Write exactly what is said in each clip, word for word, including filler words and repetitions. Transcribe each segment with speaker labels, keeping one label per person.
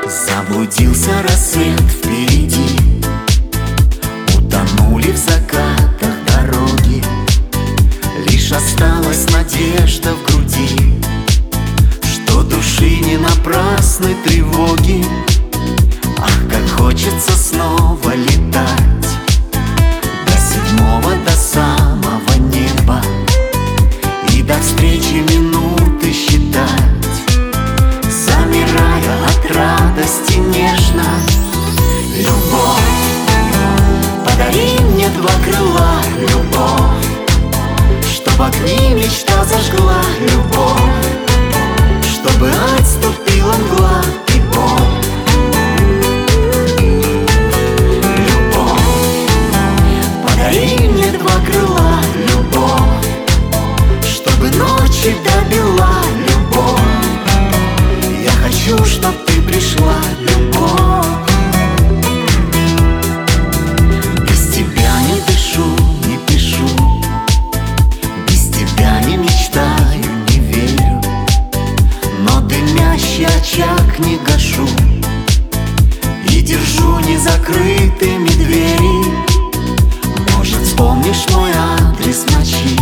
Speaker 1: Заблудился рассвет впереди, утонули в закатах дороги. Лишь осталась надежда в груди, что души не напрасны тревоги. Ах, как хочется снова летать до седьмого, до самого неба, и до встречи минуты считать, замирая от радости нежно. Любовь, подари мне два крыла, любовь, чтоб огни мечта зажгла, любовь, чтобы отступила мгла и боль. Любовь, подари мне два крыла, любовь, чтобы ночи добила, любовь. Я хочу, чтоб ты пришла, любовь. Без тебя не дышу, не пишу, без тебя не мечтаю, не верю, но дымящий очаг не гашу и держу незакрытыми двери. Может, вспомнишь мой адрес в ночи,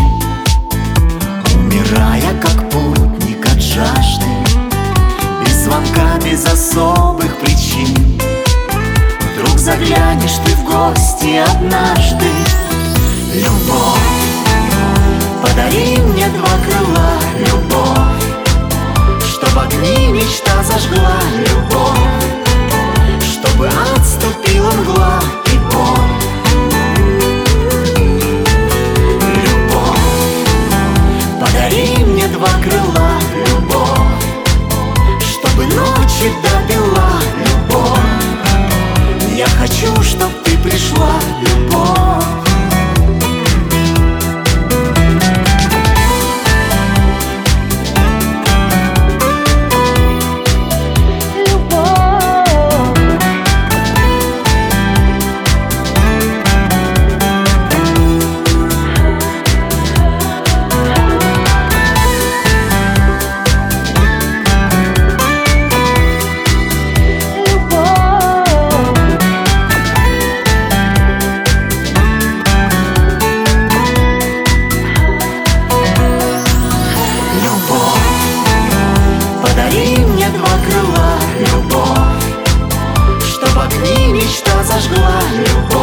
Speaker 1: умирая как путник от жажды, без звонка, без особых причин. Вдруг заглянешь ты в гости однажды. Любовь, подари мне два крыла, любовь, чтоб огни мечта зажгла, любовь, чтобы отступила мгла и боль. Любовь, подари мне два крыла, любовь, чтобы ночи добила, любовь. Я хочу, чтоб ты пришла, любовь. Подари мне два крыла, любовь, чтоб огни мечта зажгла, любовь.